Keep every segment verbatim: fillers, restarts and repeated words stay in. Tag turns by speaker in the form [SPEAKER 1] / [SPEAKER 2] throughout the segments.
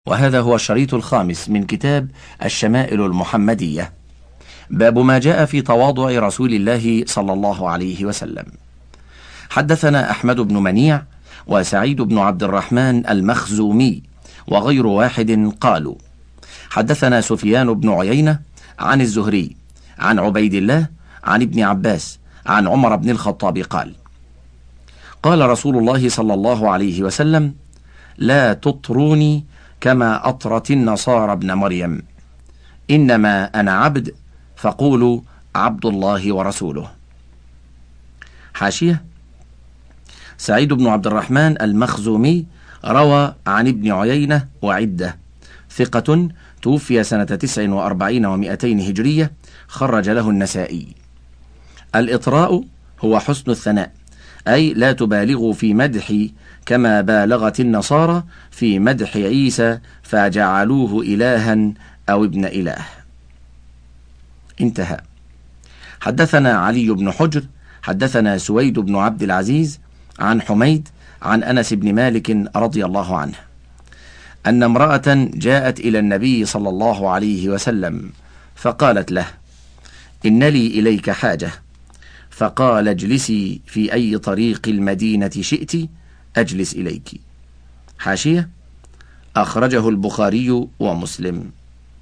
[SPEAKER 1] وهذا هو الشريط الخامس من كتاب الشمائل المحمدية، باب ما جاء في تواضع رسول الله صلى الله عليه وسلم. حدثنا أحمد بن منيع وسعيد بن عبد الرحمن المخزومي وغير واحد قالوا: حدثنا سفيان بن عيينة عن الزهري عن عبيد الله عن ابن عباس عن عمر بن الخطاب قال: قال رسول الله صلى الله عليه وسلم: لا تطروني كما أطرت النصارى ابن مريم، إنما أنا عبد فقولوا عبد الله ورسوله. حاشية: سعيد بن عبد الرحمن المخزومي روى عن ابن عيينة وعدة، ثقة، توفي سنة تسع وأربعين ومئتين هجرية، خرج له النسائي. الإطراء هو حسن الثناء، أي لا تبالغوا في مدحي كما بالغت النصارى في مدح عيسى فجعلوه إلها أو ابن إله. انتهى. حدثنا علي بن حجر حدثنا سويد بن عبد العزيز عن حميد عن أنس بن مالك رضي الله عنه أن امرأة جاءت إلى النبي صلى الله عليه وسلم فقالت له: إن لي إليك حاجة. فقال: اجلسي في أي طريق المدينة شئت أجلس إليك. حاشية: أخرجه البخاري ومسلم.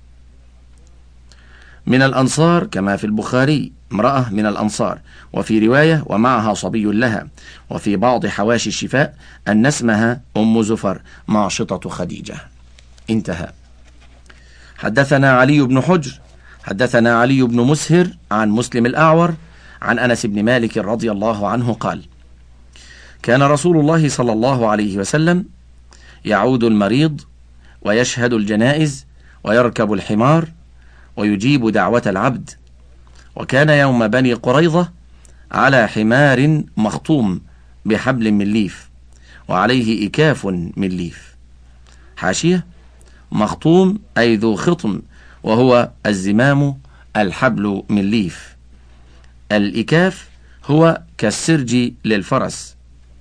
[SPEAKER 1] من الأنصار كما في البخاري امرأة من الأنصار، وفي رواية ومعها صبي لها، وفي بعض حواشي الشفاء أن اسمها أم زفر ماشطة خديجة. انتهى. حدثنا علي بن حجر حدثنا علي بن مسهر عن مسلم الأعور عن أنس بن مالك رضي الله عنه قال: كان رسول الله صلى الله عليه وسلم يعود المريض ويشهد الجنائز ويركب الحمار ويجيب دعوة العبد. وكان يوم بني قريظة على حمار مخطوم بحبل من ليف وعليه إكاف من ليف. حاشية: مخطوم أي ذو خطم، وهو الزمام الحبل من ليف. الإكاف هو كالسرج للفرس.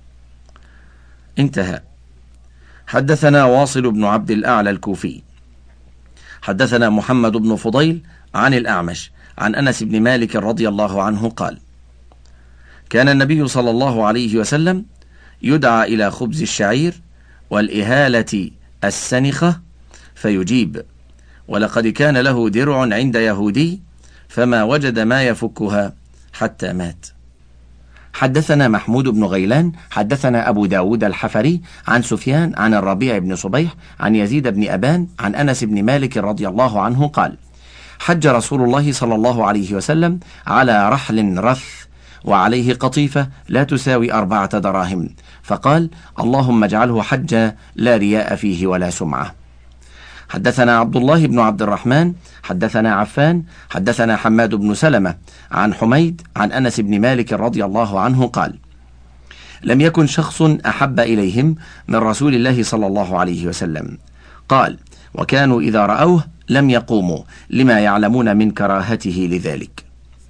[SPEAKER 1] انتهى. حدثنا واصل بن عبد الأعلى الكوفي حدثنا محمد بن فضيل عن الأعمش عن أنس بن مالك رضي الله عنه قال: كان النبي صلى الله عليه وسلم يدعى إلى خبز الشعير والإهالة السنخة فيجيب، ولقد كان له درع عند يهودي فما وجد ما يفكها حتى مات. حدثنا محمود بن غيلان حدثنا أبو داود الحفري عن سفيان عن الربيع بن صبيح عن يزيد بن أبان عن أنس بن مالك رضي الله عنه قال: حج رسول الله صلى الله عليه وسلم على رحل رث وعليه قطيفة لا تساوي أربعة دراهم، فقال: اللهم اجعله حجا لا رياء فيه ولا سمعة. حدثنا عبد الله بن عبد الرحمن حدثنا عفان حدثنا حماد بن سلمة عن حميد عن أنس بن مالك رضي الله عنه قال: لم يكن شخص أحب إليهم من رسول الله صلى الله عليه وسلم. قال: وكانوا إذا رأوه لم يقوموا لما يعلمون من كراهته لذلك.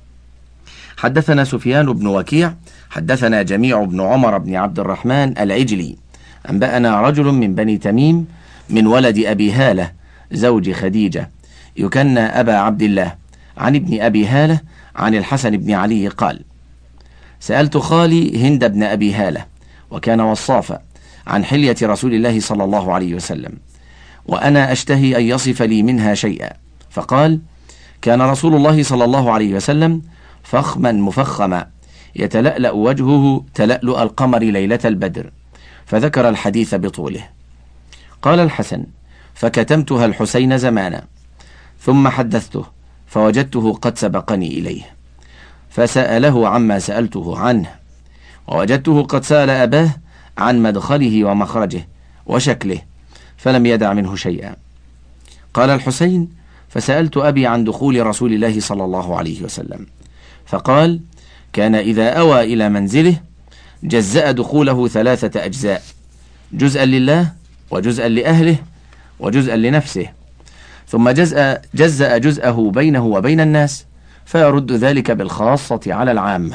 [SPEAKER 1] حدثنا سفيان بن وكيع حدثنا جميع بن عمر بن عبد الرحمن العجلي أنبأنا رجل من بني تميم من ولد أبي هالة زوج خديجة يكنى أبا عبد الله عن ابن أبي هالة عن الحسن بن علي قال: سألت خالي هند بن أبي هالة وكان وصافا عن حلية رسول الله صلى الله عليه وسلم، وأنا أشتهي أن يصف لي منها شيئا، فقال: كان رسول الله صلى الله عليه وسلم فخما مفخما يتلألأ وجهه تلألؤ القمر ليلة البدر، فذكر الحديث بطوله. قال الحسن: فكتمتها الحسين زمانا، ثم حدثته فوجدته قد سبقني إليه، فسأله عما سألته عنه، ووجدته قد سأل أباه عن مدخله ومخرجه وشكله فلم يدع منه شيئا. قال الحسين: فسألت أبي عن دخول رسول الله صلى الله عليه وسلم، فقال: كان إذا أوى إلى منزله جزأ دخوله ثلاثة أجزاء، جزءا لله وجزءا لأهله وجزءا لنفسه، ثم جزأ, جزأ جزءه بينه وبين الناس، فيرد ذلك بالخاصة على العامة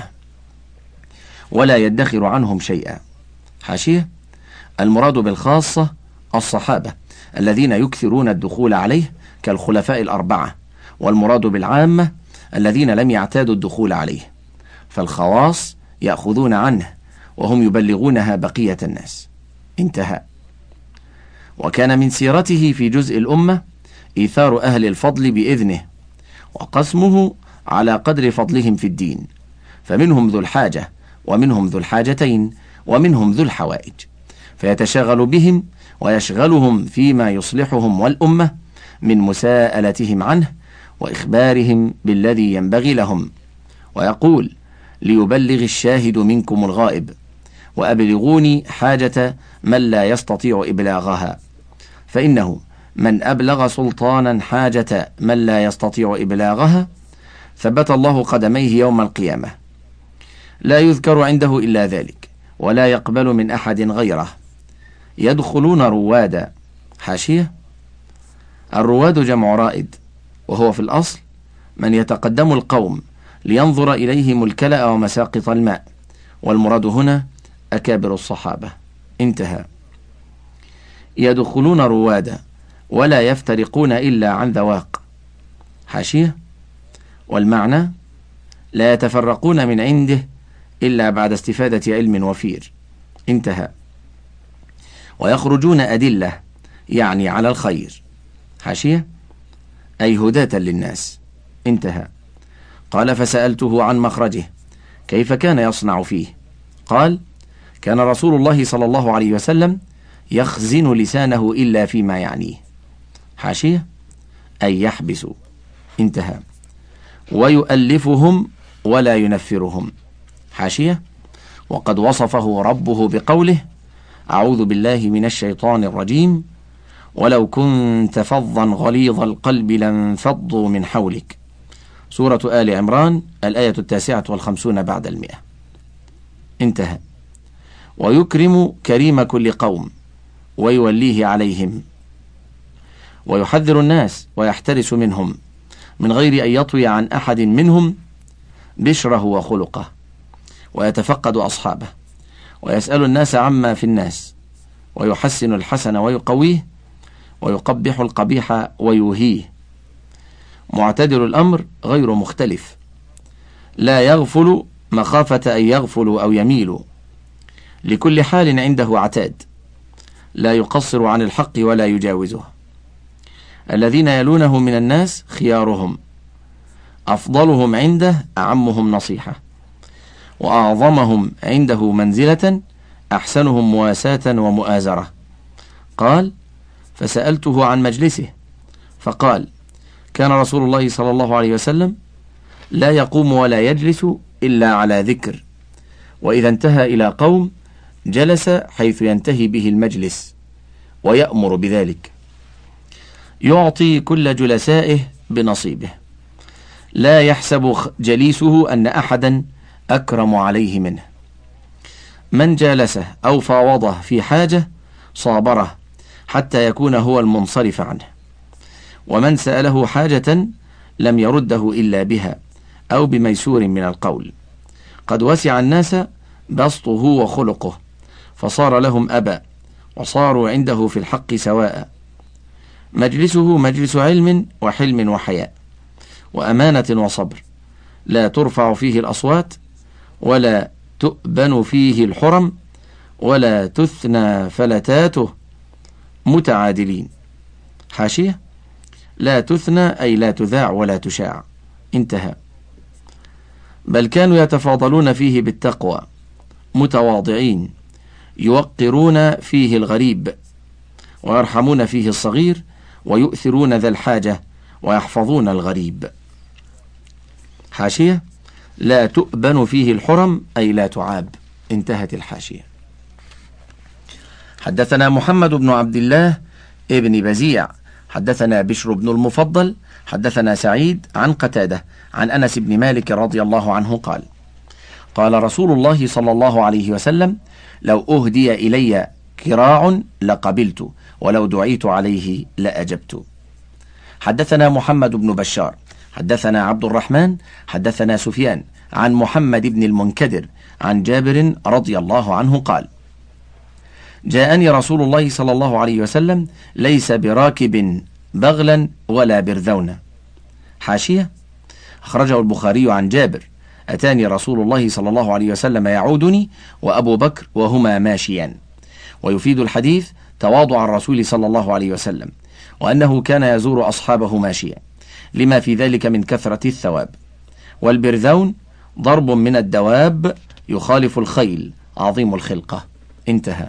[SPEAKER 1] ولا يدخر عنهم شيئا. حاشية: المراد بالخاصة الصحابة الذين يكثرون الدخول عليه كالخلفاء الأربعة، والمراد بالعامة الذين لم يعتادوا الدخول عليه، فالخواص يأخذون عنه وهم يبلغونها بقية الناس. انتهى. وكان من سيرته في جزء الأمة إيثار أهل الفضل بإذنه، وقسمه على قدر فضلهم في الدين، فمنهم ذو الحاجة، ومنهم ذو الحاجتين، ومنهم ذو الحوائج، فيتشاغل بهم ويشغلهم فيما يصلحهم والأمة من مساءلتهم عنه وإخبارهم بالذي ينبغي لهم، ويقول: ليبلغ الشاهد منكم الغائب، وأبلغوني حاجة من لا يستطيع إبلاغها، فإنه من أبلغ سلطانا حاجة من لا يستطيع إبلاغها ثبت الله قدميه يوم القيامة، لا يذكر عنده إلا ذلك، ولا يقبل من أحد غيره. يدخلون روادا. حاشية: الرواد جمع رائد، وهو في الأصل من يتقدم القوم لينظر إليهم الكلأ ومساقط الماء، والمراد هنا أكابر الصحابة. انتهى. يدخلون روادا ولا يفترقون إلا عن ذواق. حاشية: والمعنى لا يتفرقون من عنده إلا بعد استفادة علم وفير. انتهى. ويخرجون أدلة، يعني على الخير. حاشية: أي هداة للناس. انتهى. قال: فسألته عن مخرجه، كيف كان يصنع فيه؟ قال: كان رسول الله صلى الله عليه وسلم يخزن لسانه إلا فيما يعنيه. حاشية: أي يحبس. انتهى. ويؤلفهم ولا ينفرهم. حاشية: وقد وصفه ربه بقوله: أعوذ بالله من الشيطان الرجيم، ولو كنت فظا غليظ القلب لانفضوا من حولك. سورة آل عمران الآية التاسعة والخمسون بعد المئة. انتهى. ويكرم كريم كل قوم ويوليه عليهم، ويحذر الناس ويحترس منهم من غير أن يطوي عن أحد منهم بشره وخلقه، ويتفقد أصحابه، ويسأل الناس عما في الناس، ويحسن الحسن ويقويه، ويقبح القبيح ويوهيه. معتدل الأمر غير مختلف، لا يغفل مخافة أن يغفلوا أو يميلوا، لكل حال عنده عتاد، لا يقصر عن الحق ولا يجاوزه. الذين يلونه من الناس خيارهم، أفضلهم عنده أعمهم نصيحة، وأعظمهم عنده منزلة أحسنهم مواساة ومؤازرة. قال: فسألته عن مجلسه فقال: كان رسول الله صلى الله عليه وسلم لا يقوم ولا يجلس إلا على ذكر، وإذا انتهى إلى قوم جلس حيث ينتهي به المجلس ويأمر بذلك، يعطي كل جلسائه بنصيبه، لا يحسب جليسه أن أحدا أكرم عليه منه. من جالسه أو فاوضه في حاجة صابره حتى يكون هو المنصرف عنه، ومن سأله حاجة لم يرده إلا بها أو بميسور من القول. قد وسع الناس بسطه وخلقه، فصار لهم أبا، وصاروا عنده في الحق سواء. مجلسه مجلس علم وحلم وحياء وأمانة وصبر، لا ترفع فيه الأصوات، ولا تؤبن فيه الحرم، ولا تثنى فلتاته متعادلين. حاشية: لا تثنى أي لا تذاع ولا تشاع. انتهى. بل كانوا يتفاضلون فيه بالتقوى، متواضعين، يوقرون فيه الغريب، ويرحمون فيه الصغير، ويؤثرون ذا الحاجة، ويحفظون الغريب. حاشية: لا تؤبن فيه الحرم أي لا تعاب. انتهت الحاشية. حدثنا محمد بن عبد الله ابن بزيع حدثنا بشر بن المفضل حدثنا سعيد عن قتادة عن أنس بن مالك رضي الله عنه قال: قال رسول الله صلى الله عليه وسلم: لو أهدي إلي كراع لقبلت، ولو دعيت عليه لأجبت. حدثنا محمد بن بشار حدثنا عبد الرحمن حدثنا سفيان عن محمد بن المنكدر عن جابر رضي الله عنه قال: جاءني رسول الله صلى الله عليه وسلم ليس براكب بغلا ولا برذونا. حاشية: أخرجه البخاري عن جابر: أتاني رسول الله صلى الله عليه وسلم يعودني وأبو بكر وهما ماشيان. ويفيد الحديث تواضع الرسول صلى الله عليه وسلم، وأنه كان يزور أصحابه ماشيا لما في ذلك من كثرة الثواب. والبرذون ضرب من الدواب يخالف الخيل عظيم الخلقة. انتهى.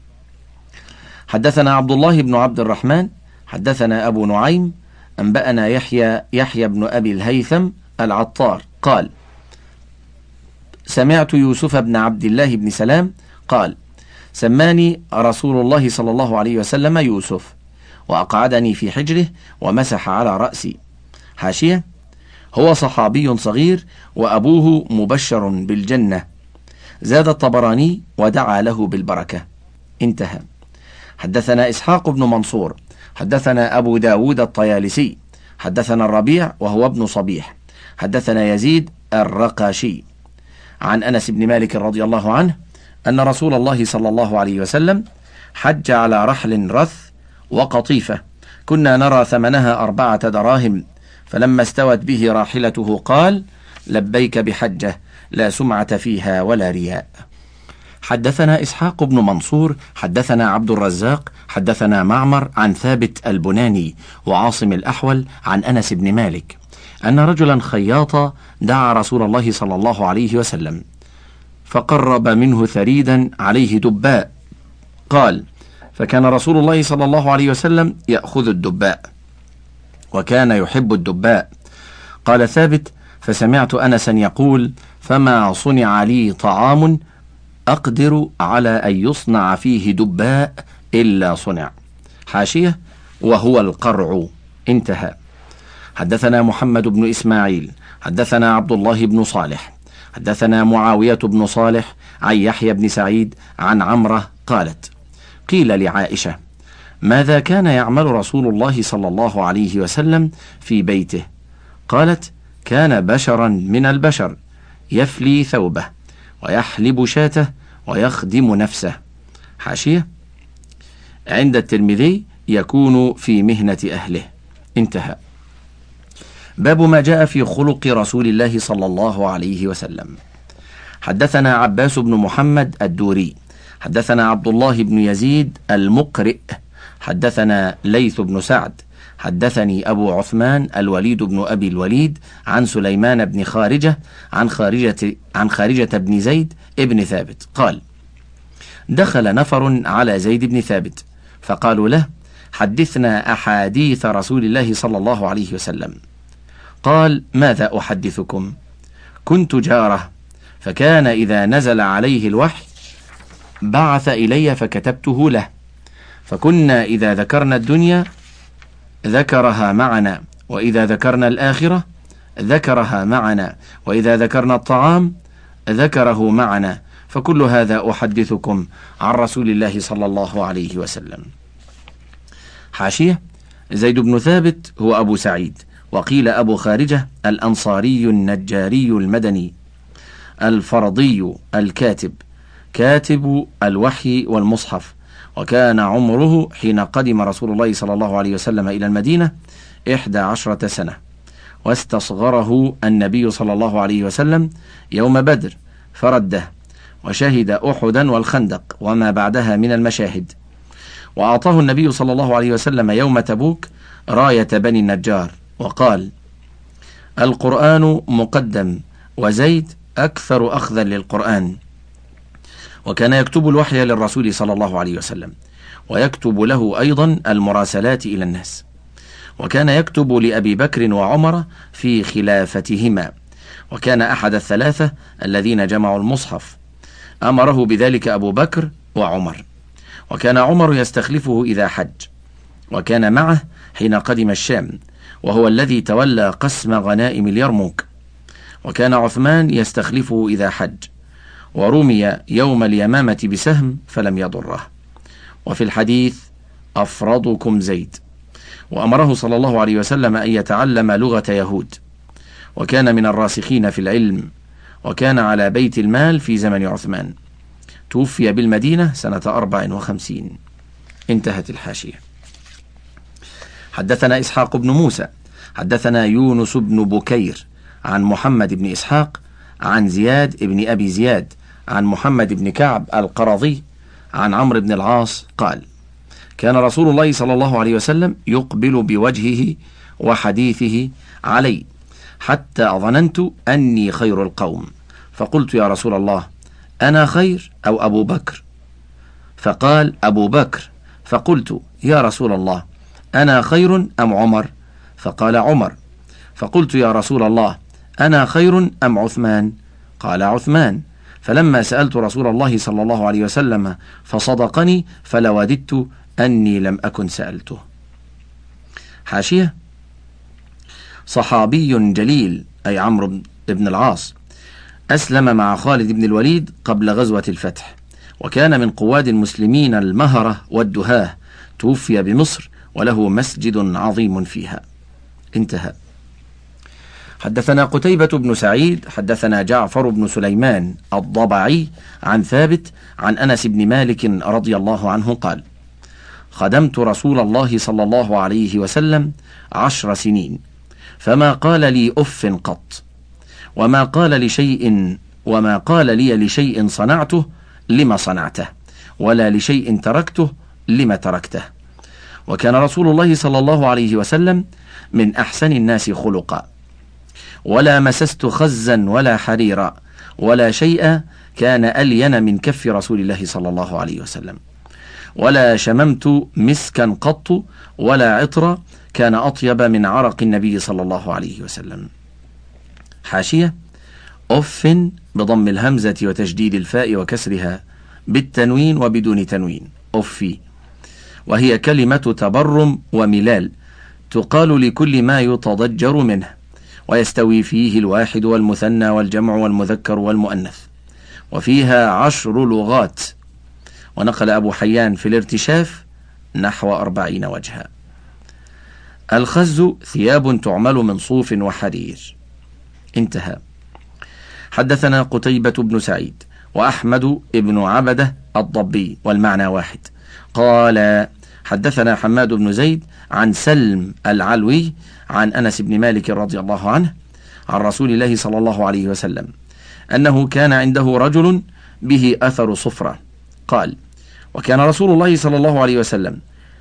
[SPEAKER 1] حدثنا عبد الله بن عبد الرحمن حدثنا أبو نعيم أنبأنا يحيى يحيى بن أبي الهيثم العطار قال: سمعت يوسف بن عبد الله بن سلام قال: سماني رسول الله صلى الله عليه وسلم يوسف، وأقعدني في حجره ومسح على رأسي. حاشية: هو صحابي صغير وأبوه مبشر بالجنة. زاد الطبراني: ودعا له بالبركة. انتهى. حدثنا إسحاق بن منصور حدثنا أبو داود الطيالسي حدثنا الربيع وهو ابن صبيح حدثنا يزيد الرقاشي عن أنس بن مالك رضي الله عنه أن رسول الله صلى الله عليه وسلم حج على رحل رث وقطيفة كنا نرى ثمنها أربعة دراهم، فلما استوت به راحلته قال: لبيك بحجة لا سمعة فيها ولا رياء. حدثنا إسحاق بن منصور حدثنا عبد الرزاق حدثنا معمر عن ثابت البناني وعاصم الأحول عن أنس بن مالك أن رجلا خياطا دعا رسول الله صلى الله عليه وسلم فقرب منه ثريدا عليه دباء. قال: فكان رسول الله صلى الله عليه وسلم يأخذ الدباء وكان يحب الدباء. قال ثابت: فسمعت أنسا يقول: فما صنع لي طعام أقدر على أن يصنع فيه دباء إلا صنع. حاشية: وهو القرع. انتهى. حدثنا محمد بن إسماعيل حدثنا عبد الله بن صالح حدثنا معاوية بن صالح عن يحيى بن سعيد عن عمرة قالت: قيل لعائشة: ماذا كان يعمل رسول الله صلى الله عليه وسلم في بيته؟ قالت: كان بشرا من البشر، يفلي ثوبه ويحلب شاته ويخدم نفسه. حاشية: عند الترمذي يكون في مهنة أهله. انتهى. باب ما جاء في خلق رسول الله صلى الله عليه وسلم. حدثنا عباس بن محمد الدوري حدثنا عبد الله بن يزيد المقرئ حدثنا ليث بن سعد حدثني أبو عثمان الوليد بن أبي الوليد عن سليمان بن خارجة عن خارجة عن خارجة بن زيد ابن ثابت قال: دخل نفر على زيد بن ثابت فقالوا له: حدثنا أحاديث رسول الله صلى الله عليه وسلم. قال: ماذا أحدثكم؟ كنت جاره، فكان إذا نزل عليه الوحي بعث إلي فكتبته له، فكنا إذا ذكرنا الدنيا ذكرها معنا، وإذا ذكرنا الآخرة ذكرها معنا، وإذا ذكرنا الطعام ذكره معنا، فكل هذا أحدثكم عن رسول الله صلى الله عليه وسلم. حاشية: زيد بن ثابت هو أبو سعيد، وقيل أبو خارجة الأنصاري النجاري المدني الفرضي الكاتب، كاتب الوحي والمصحف، وكان عمره حين قدم رسول الله صلى الله عليه وسلم إلى المدينة إحدى عشرة سنة، واستصغره النبي صلى الله عليه وسلم يوم بدر فرده، وشهد أحدا والخندق وما بعدها من المشاهد. وأعطاه النبي صلى الله عليه وسلم يوم تبوك راية بني النجار، وقال: القرآن مقدم، وزيد أكثر أخذا للقرآن. وكان يكتب الوحي للرسول صلى الله عليه وسلم، ويكتب له أيضا المراسلات إلى الناس. وكان يكتب لأبي بكر وعمر في خلافتهما، وكان أحد الثلاثة الذين جمعوا المصحف، أمره بذلك أبو بكر وعمر. وكان عمر يستخلفه إذا حج، وكان معه حين قدم الشام، وهو الذي تولى قسم غنائم اليرموك. وكان عثمان يستخلفه إذا حج، ورمي يوم اليمامة بسهم فلم يضره. وفي الحديث: أفرضكم زيد. وأمره صلى الله عليه وسلم أن يتعلم لغة يهود، وكان من الراسخين في العلم، وكان على بيت المال في زمن عثمان. توفي بالمدينة سنة أربع وخمسين. انتهت الحاشية. حدثنا إسحاق بن موسى حدثنا يونس بن بكير عن محمد بن إسحاق عن زياد بن أبي زياد عن محمد بن كعب القرظي عن عمرو بن العاص قال: كان رسول الله صلى الله عليه وسلم يقبل بوجهه وحديثه علي حتى ظننت أني خير القوم، فقلت: يا رسول الله، أنا خير أو أبو بكر؟ فقال: أبو بكر. فقلت: يا رسول الله، أنا خير أم عمر؟ فقال: عمر. فقلت: يا رسول الله، أنا خير أم عثمان؟ قال: عثمان. فلما سألت رسول الله صلى الله عليه وسلم فصدقني فلوددت أني لم أكن سألته. حاشية: صحابي جليل أي عمرو بن العاص أسلم مع خالد بن الوليد قبل غزوة الفتح، وكان من قواد المسلمين المهرة والدهاه، توفي بمصر وله مسجد عظيم فيها. انتهى. حدثنا قتيبة بن سعيد حدثنا جعفر بن سليمان الضبعي عن ثابت عن أنس بن مالك رضي الله عنه قال: خدمت رسول الله صلى الله عليه وسلم عشر سنين، فما قال لي أف قط، وما قال لشيء وما قال لي لشيء صنعته لما صنعته، ولا لشيء تركته لما تركته. وكان رسول الله صلى الله عليه وسلم من أحسن الناس خلقا، ولا مسست خزا ولا حريرا ولا شيء كان ألين من كف رسول الله صلى الله عليه وسلم، ولا شممت مسكا قط ولا عطر كان أطيب من عرق النبي صلى الله عليه وسلم. حاشية: أف بضم الهمزة وتشديد الفاء وكسرها بالتنوين وبدون تنوين، أفي، وهي كلمة تبرم وملال تقال لكل ما يتضجر منه، ويستوي فيه الواحد والمثنى والجمع والمذكر والمؤنث، وفيها عشر لغات. ونقل أبو حيان في الارتشاف نحو أربعين وجها. الخز ثياب تعمل من صوف وحرير. انتهى. حدثنا قتيبة بن سعيد وأحمد بن عبدة الضبي والمعنى واحد قال: حدثنا حماد بن زيد عن سلم العلوي عن أنس بن مالك رضي الله عنه عن رسول الله صلى الله عليه وسلم أنه كان عنده رجل به أثر صفرة. قال: وكان رسول الله صلى الله عليه وسلم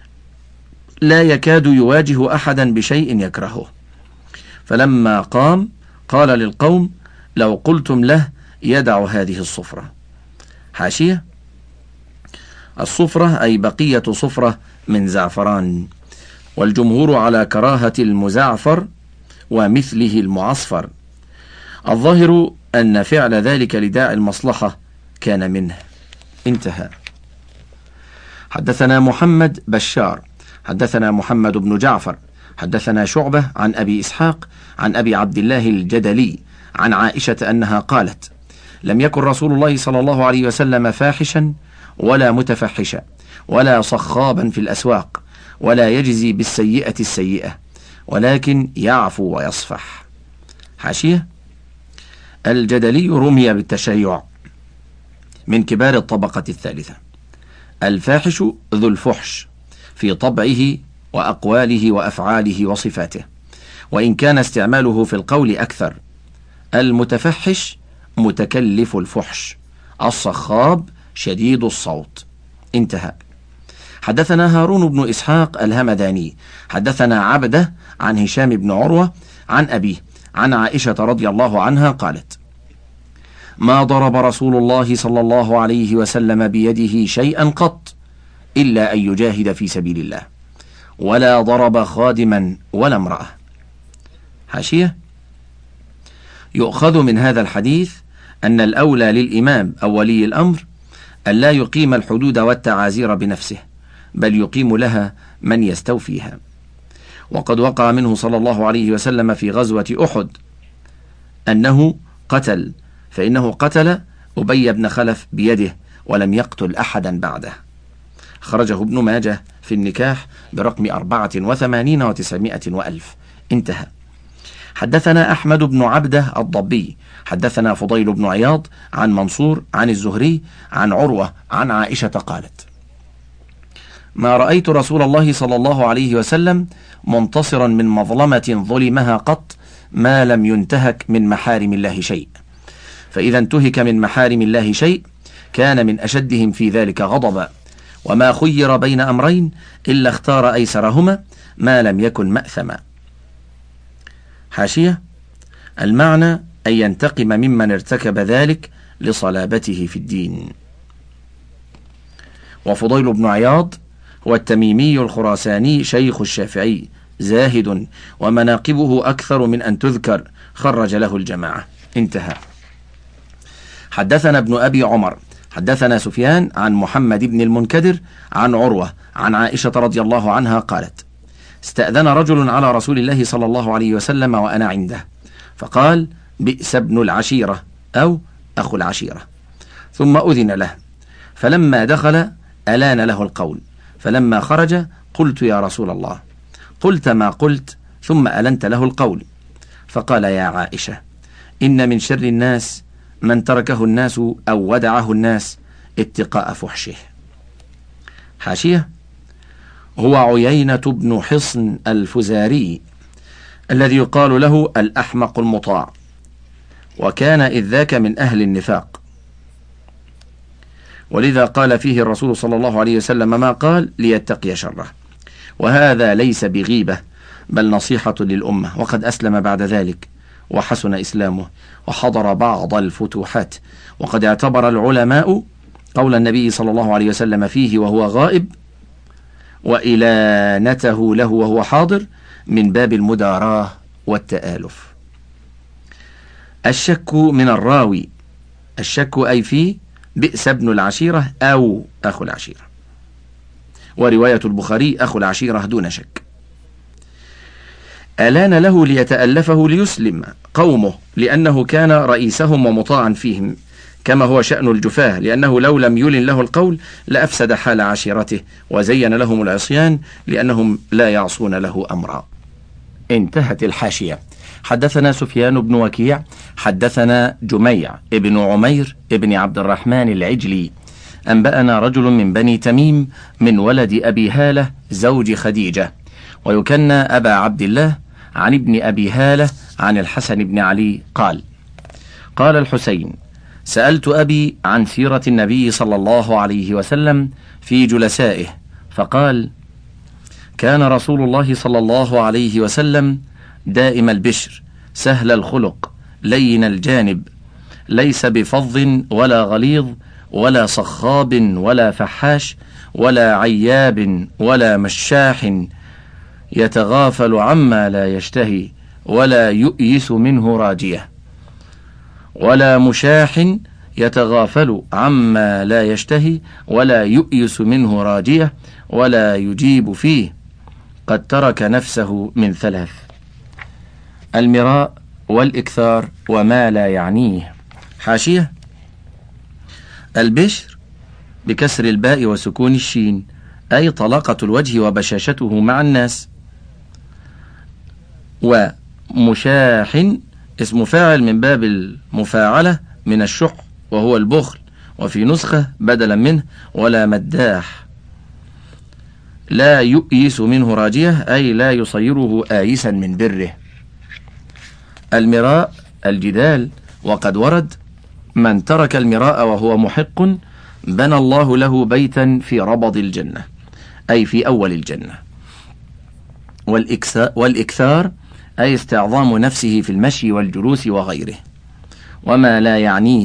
[SPEAKER 1] لا يكاد يواجه أحدا بشيء يكرهه، فلما قام قال للقوم: لو قلتم له يدع هذه الصفرة. حاشية: الصفرة أي بقية صفرة من زعفران، والجمهور على كراهة المزعفر ومثله المعصفر. الظاهر أن فعل ذلك لداعي المصلحة كان منه. انتهى. حدثنا محمد بشار حدثنا محمد بن جعفر حدثنا شعبة عن أبي إسحاق عن أبي عبد الله الجدلي عن عائشة أنها قالت: لم يكن رسول الله صلى الله عليه وسلم فاحشا ولا متفحشا ولا صخابا في الأسواق، ولا يجزي بالسيئة السيئة، ولكن يعفو ويصفح. حاشية: الجدلي رمي بالتشيع، من كبار الطبقة الثالثة. الفاحش ذو الفحش في طبعه وأقواله وأفعاله وصفاته، وإن كان استعماله في القول أكثر. المتفحش متكلف الفحش، الصخاب شديد الصوت. انتهى. حدثنا هارون بن إسحاق الهمداني حدثنا عبده عن هشام بن عروة عن أبيه عن عائشة رضي الله عنها قالت: ما ضرب رسول الله صلى الله عليه وسلم بيده شيئا قط إلا أن يجاهد في سبيل الله، ولا ضرب خادما ولا امرأة. حاشية: يؤخذ من هذا الحديث أن الأولى للإمام أو ولي الأمر أن لا يقيم الحدود والتعازير بنفسه، بل يقيم لها من يستوفيها. وقد وقع منه صلى الله عليه وسلم في غزوة أحد أنه قتل، فإنه قتل أبي بن خلف بيده ولم يقتل أحدا بعده. خرجه ابن ماجه في النكاح برقم أربعة وثمانين وتسعمائة وألف. انتهى. حدثنا أحمد بن عبده الضبي حدثنا فضيل بن عياض عن منصور عن الزهري عن عروة عن عائشة قالت: ما رأيت رسول الله صلى الله عليه وسلم منتصرا من مظلمة ظلمها قط ما لم ينتهك من محارم الله شيء، فإذا انتهك من محارم الله شيء كان من أشدهم في ذلك غضبا، وما خير بين أمرين إلا اختار أيسرهما ما لم يكن مأثما. حاشية: المعنى أن ينتقم ممن ارتكب ذلك لصلابته في الدين. وفضيل بن عياض هو التميمي الخراساني شيخ الشافعي، زاهد ومناقبه أكثر من أن تذكر، خرج له الجماعة. انتهى. حدثنا ابن أبي عمر حدثنا سفيان عن محمد بن المنكدر عن عروة عن عائشة رضي الله عنها قالت: استأذن رجل على رسول الله صلى الله عليه وسلم وأنا عنده، فقال: بئس ابن العشيرة أو أخو العشيرة، ثم أذن له، فلما دخل ألان له القول، فلما خرج قلت: يا رسول الله، قلت ما قلت ثم ألنت له القول. فقال: يا عائشة، إن من شر الناس من تركه الناس أو ودعه الناس اتقاء فحشه. حاشية: هو عيينة بن حصن الفزاري الذي يقال له الأحمق المطاع، وكان إذ ذاك من أهل النفاق، ولذا قال فيه الرسول صلى الله عليه وسلم ما قال ليتقي شره، وهذا ليس بغيبة بل نصيحة للأمة، وقد أسلم بعد ذلك وحسن إسلامه وحضر بعض الفتوحات، وقد اعتبر العلماء قول النبي صلى الله عليه وسلم فيه وهو غائب وإلانته له وهو حاضر من باب المداراة والتآلف. الشك من الراوي، الشك أي فيه بئس ابن العشيرة أو أخو العشيرة، ورواية البخاري أخو العشيرة دون شك. ألان له ليتألفه ليسلم قومه لأنه كان رئيسهم ومطاعا فيهم، كما هو شأن الجفاه، لأنه لو لم يلن له القول لأفسد حال عشيرته وزين لهم العصيان لأنهم لا يعصون له أمرا. انتهت الحاشية. حدثنا سفيان بن وكيع حدثنا جميع ابن عمير ابن عبد الرحمن العجلي أنبأنا رجل من بني تميم من ولد أبي هالة زوج خديجة، ويكنى أبا عبد الله، عن ابن أبي هالة عن الحسن بن علي قال: قال الحسين: سألت أبي عن سيرة النبي صلى الله عليه وسلم في جلسائه، فقال: كان رسول الله صلى الله عليه وسلم دائم البشر، سهل الخلق، لين الجانب، ليس بفظ ولا غليظ ولا صخاب ولا فحاش ولا عياب ولا مشاح، يتغافل عما لا يشتهي ولا يؤيس منه راجية، ولا مشاح يتغافل عما لا يشتهي ولا يؤيس منه راجية، ولا يجيب فيه، قد ترك نفسه من ثلاث: المراء والإكثار وما لا يعنيه. حاشية: البشر بكسر الباء وسكون الشين، أي طلاقة الوجه وبشاشته مع الناس. ومشاح اسم فاعل من باب المفاعلة من الشح وهو البخل، وفي نسخة بدلا منه: ولا مداح، لا يؤيس منه راجية، أي لا يصيره آيسا من بره. المراء الجدال، وقد ورد: من ترك المراء وهو محق بنى الله له بيتا في ربض الجنة، أي في أول الجنة. والإكثار أي استعظام نفسه في المشي والجلوس وغيره. وما لا يعنيه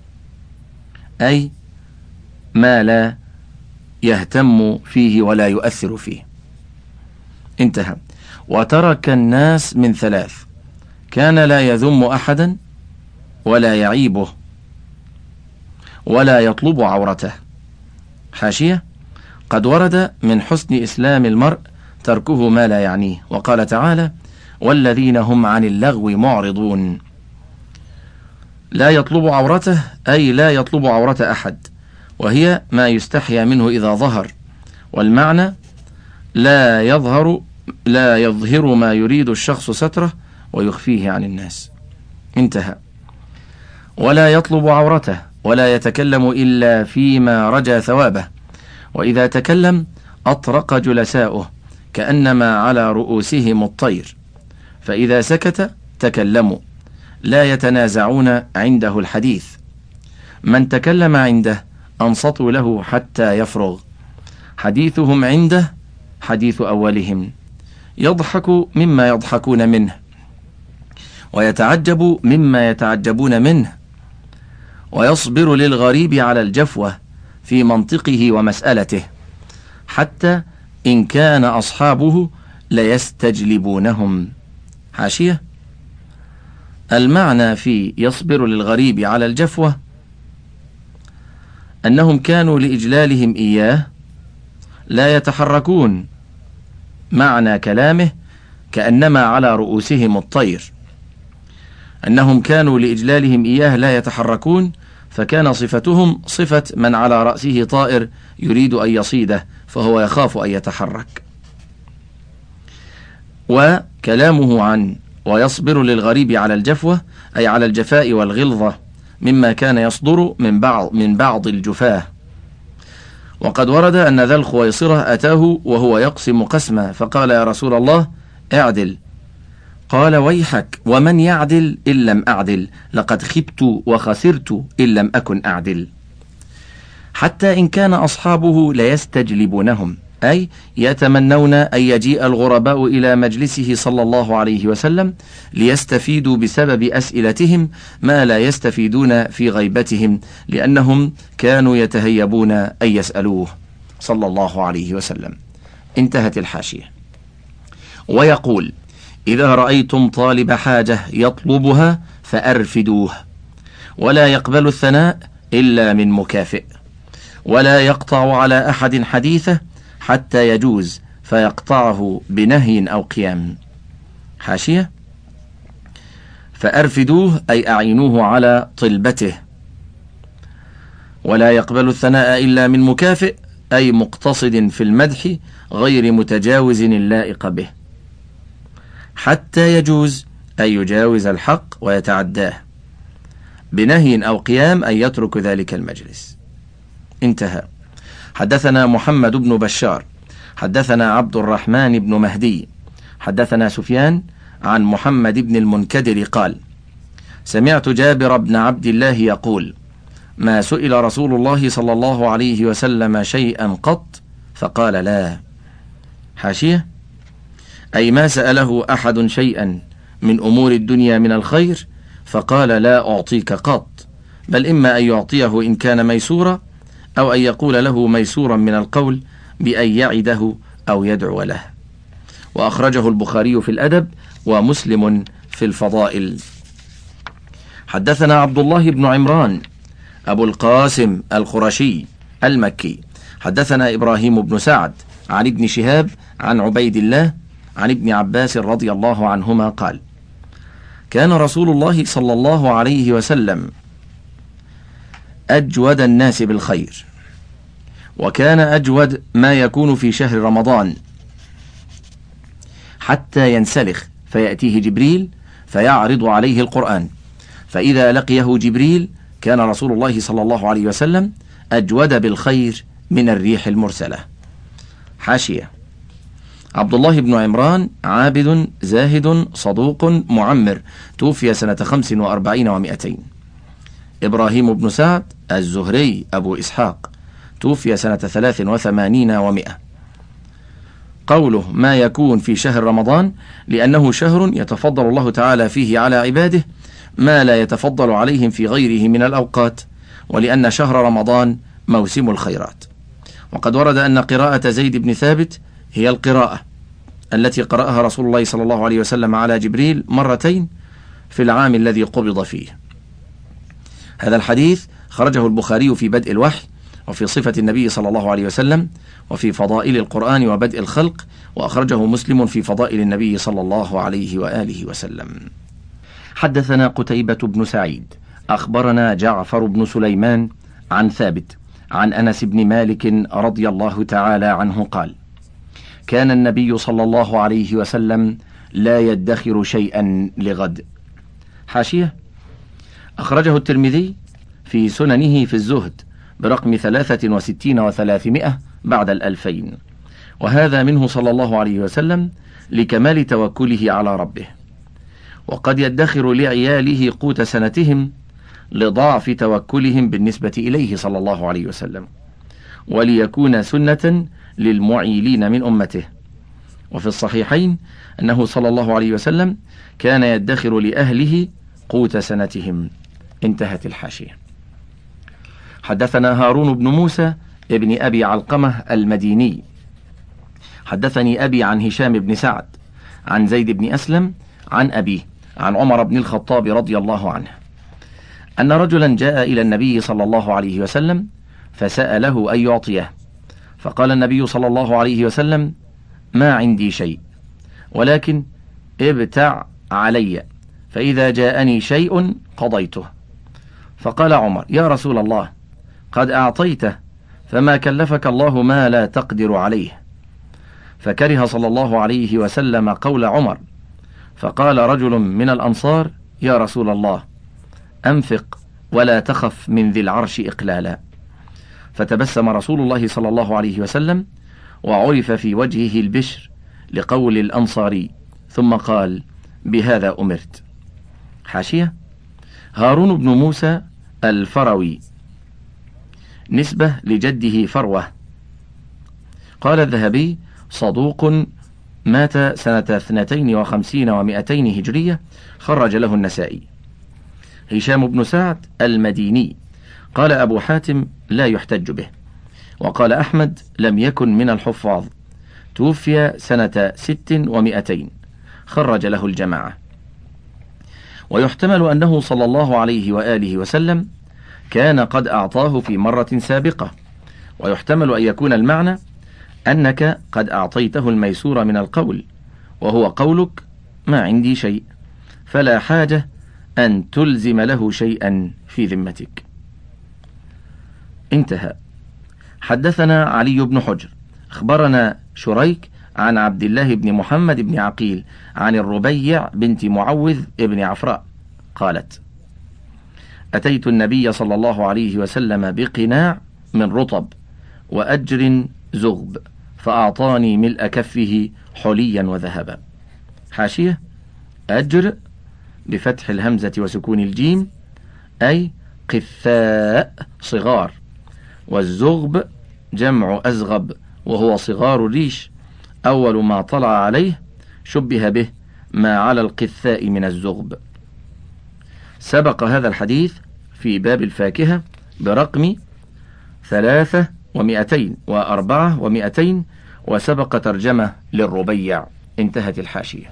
[SPEAKER 1] أي ما لا يهتم فيه ولا يؤثر فيه. انتهى. وترك الناس من ثلاث: كان لا يذم أحدا ولا يعيبه ولا يطلب عورته. حاشية: قد ورد من حسن إسلام المرء تركه ما لا يعنيه، وقال تعالى: والذين هم عن اللغو معرضون. لا يطلب عورته أي لا يطلب عورة أحد، وهي ما يستحيا منه إذا ظهر، والمعنى لا يظهر لا يظهر ما يريد الشخص ستره ويخفيه عن الناس. انتهى. ولا يطلب عورته ولا يتكلم إلا فيما رجى ثوابه، وإذا تكلم أطرق جلساؤه كأنما على رؤوسهم الطير، فإذا سكت تكلموا، لا يتنازعون عنده الحديث. من تكلم عنده أنصتوا له حتى يفرغ. حديثهم عنده حديث أولهم، يضحك مما يضحكون منه، ويتعجب مما يتعجبون منه، ويصبر للغريب على الجفوة في منطقه ومسألته، حتى إن كان أصحابه ليستجلبونهم. حاشية: المعنى في يصبر للغريب على الجفوة أنهم كانوا لإجلالهم إياه لا يتحركون، معنى كلامه كأنما على رؤوسهم الطير، أنهم كانوا لإجلالهم إياه لا يتحركون، فكان صفتهم صفة من على رأسه طائر يريد أن يصيده فهو يخاف أن يتحرك. وكلامه عن ويصبر للغريب على الجفوة أي على الجفاء والغلظة مما كان يصدر من بعض من بعض الجفاه. وقد ورد أن ذا الخويصرة أتاه وهو يقسم قسما فقال: يا رسول الله اعدل. قال: ويحك، ومن يعدل إن لم أعدل؟ لقد خبت وخسرت إن لم أكن أعدل. حتى إن كان أصحابه ليستجلبونهم، أي يتمنون أن يجيء الغرباء إلى مجلسه صلى الله عليه وسلم ليستفيدوا بسبب أسئلتهم ما لا يستفيدون في غيبتهم، لأنهم كانوا يتهيبون أن يسألوه صلى الله عليه وسلم. انتهت الحاشية. ويقول: إذا رأيتم طالب حاجة يطلبها فأرفدوه، ولا يقبل الثناء إلا من مكافئ، ولا يقطع على أحد حديثه حتى يجوز فيقطعه بنهي أو قيام. حاشية: فأرفدوه أي أعينوه على طلبته، ولا يقبل الثناء إلا من مكافئ أي مقتصد في المدح غير متجاوز اللائق به، حتى يجوز أي يجاوز الحق ويتعداه، بنهي أو قيام أن يترك ذلك المجلس. انتهى. حدثنا محمد بن بشار حدثنا عبد الرحمن بن مهدي حدثنا سفيان عن محمد بن المنكدر قال: سمعت جابر بن عبد الله يقول: ما سئل رسول الله صلى الله عليه وسلم شيئا قط فقال لا. حاشية: أي ما سأله أحد شيئا من أمور الدنيا من الخير فقال لا أعطيك قط، بل إما أن يعطيه إن كان ميسورا، أو أن يقول له ميسورا من القول بأن يعده أو يدعو له. وأخرجه البخاري في الأدب ومسلم في الفضائل. حدثنا عبد الله بن عمران أبو القاسم القرشي المكي حدثنا إبراهيم بن سعد عن ابن شهاب عن عبيد الله عن ابن عباس رضي الله عنهما قال: كان رسول الله صلى الله عليه وسلم أجود الناس بالخير، وكان أجود ما يكون في شهر رمضان، حتى ينسلخ فيأتيه جبريل فيعرض عليه القرآن، فإذا لقيه جبريل كان رسول الله صلى الله عليه وسلم أجود بالخير من الريح المرسلة. حاشية: عبد الله بن عمران عابد زاهد صدوق معمر، توفي سنة خمس وأربعين ومائتين. إبراهيم بن سعد الزهري أبو إسحاق، توفي سنة ثلاث وثمانين ومائة. قوله ما يكون في شهر رمضان لأنه شهر يتفضل الله تعالى فيه على عباده ما لا يتفضل عليهم في غيره من الأوقات، ولأن شهر رمضان موسم الخيرات. وقد ورد أن قراءة زيد بن ثابت هي القراءة التي قرأها رسول الله صلى الله عليه وسلم على جبريل مرتين في العام الذي قبض فيه. هذا الحديث خرجه البخاري في بدء الوحي، وفي صفة النبي صلى الله عليه وسلم، وفي فضائل القرآن وبدء الخلق، وأخرجه مسلم في فضائل النبي صلى الله عليه وآله وسلم. حدثنا قتيبة بن سعيد أخبرنا جعفر بن سليمان عن ثابت عن أنس بن مالك رضي الله تعالى عنه قال: كان النبي صلى الله عليه وسلم لا يدخر شيئا لغد. حاشية: أخرجه الترمذي في سننه في الزهد برقم ثلاثة وستين وثلاثمائة بعد الألفين، وهذا منه صلى الله عليه وسلم لكمال توكله على ربه. وقد يدخر لعياله قوت سنتهم لضعف توكلهم بالنسبة إليه صلى الله عليه وسلم، وليكون سنة للمعيلين من أمته. وفي الصحيحين أنه صلى الله عليه وسلم كان يدخر لأهله قوت سنتهم. انتهت الحاشية. حدثنا هارون بن موسى ابن أبي علقمة المديني حدثني أبي عن هشام بن سعد عن زيد بن أسلم عن أبيه عن عمر بن الخطاب رضي الله عنه أن رجلا جاء إلى النبي صلى الله عليه وسلم فسأله أن يعطيه، فقال النبي صلى الله عليه وسلم: ما عندي شيء، ولكن ابتع علي، فإذا جاءني شيء قضيته. فقال عمر: يا رسول الله، قد أعطيته، فما كلفك الله ما لا تقدر عليه. فكره صلى الله عليه وسلم قول عمر، فقال رجل من الأنصار: يا رسول الله، أنفق ولا تخف من ذي العرش إقلالا. فتبسم رسول الله صلى الله عليه وسلم، وعرف في وجهه البشر لقول الأنصاري، ثم قال: بهذا أمرت. حاشية: هارون بن موسى الفروي نسبة لجده فروة. قال الذهبي: صدوق، مات سنة اثنتين وخمسين ومائتين هجرية، خرج له النسائي. هشام بن سعد المديني قال أبو حاتم: لا يحتج به. وقال أحمد: لم يكن من الحفاظ، توفي سنة ست ومائتين، خرج له الجماعة. ويحتمل أنه صلى الله عليه وآله وسلم كان قد أعطاه في مرة سابقة، ويحتمل أن يكون المعنى أنك قد أعطيته الميسور من القول، وهو قولك: ما عندي شيء، فلا حاجة أن تلزم له شيئا في ذمتك. انتهى. حدثنا علي بن حجر أخبرنا شريك عن عبد الله بن محمد بن عقيل عن الربيع بنت معوذ بن عفراء قالت: أتيت النبي صلى الله عليه وسلم بقناع من رطب وأجر زغب، فأعطاني ملء كفه حليا وذهبا. حاشية: أجر بفتح الهمزة وسكون الجيم، أي قثاء صغار، والزغب جمع أزغب وهو صغار الريش، أول ما طلع عليه شبه به ما على القثاء من الزغب. سبق هذا الحديث في باب الفاكهة برقم ثلاثة ومائتين وأربعة ومائتين، وسبق ترجمة للربيع. انتهت الحاشية.